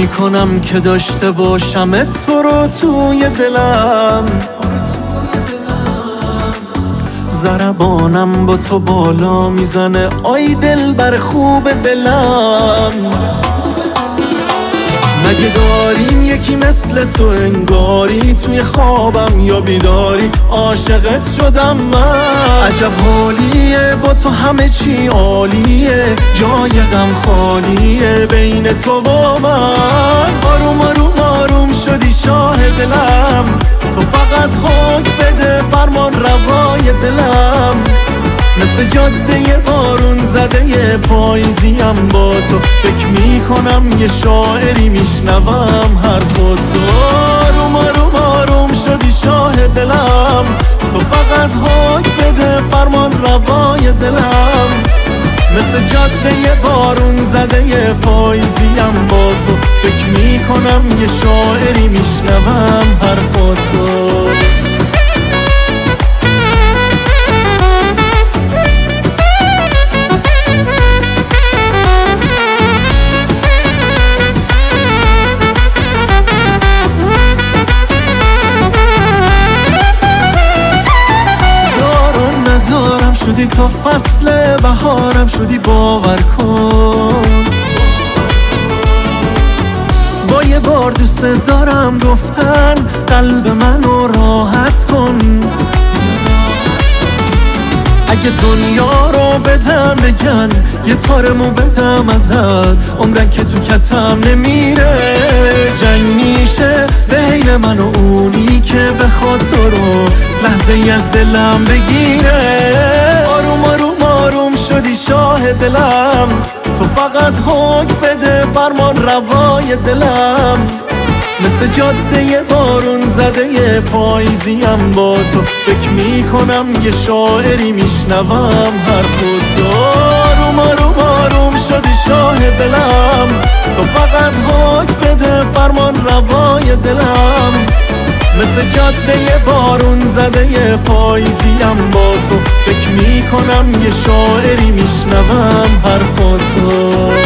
میکنم که داشته باشم تو رو توی دلم. ضربانم با تو بالا میزنه آی دل بر خوب دلم. مگه داریم یکی مثل تو انگاری، توی خوابم یا بیداری عاشقت شدم من. عجب حالیه با تو همه چی عالیه، جای غم خالیه بین تو و من. آروم آروم آروم شدی شاه دلم، تو فقط حکم بده فرمان روای دلم. مثل جاده بارون زده پاییزیم با تو، فکر میکنم یه شاعری میشنوم حرفاتو. آروم آروم آروم شدی شاه دلم، تو فقط حکم بده فرمان روای دلم. مثل جاده بارون زده پاییزیم با تو، فکر میکنم یه شاعری میشنوم حرفاتو. شدی تو فصل بهارم، شدی باور کن. با یه بار دوست دارم گفتن قلب منو راحت کن. اگه دنیا رو بدم بگن یه تارمو بدم ازت، عمرن که تو کتم نمیره. جنگ میشه بین من و اونی که بخواد تو رو لحظه ای از دلم بگیره. آروم آروم آروم شدی شاه دلم، تو فقط حکم بده فرمان روای دلم. مثل جاده بارون زده پاییزیم با تو، فکر میکنم یه شاعری میشنوم حرفاتو. آروم آروم آروم شدی شاه دلم، تو فقط حکم بده فرمان روای دلم. مثل جاده بارون زده پاییزیم با تو، فکر میکنم یه شاعری میشنوم حرفاتو.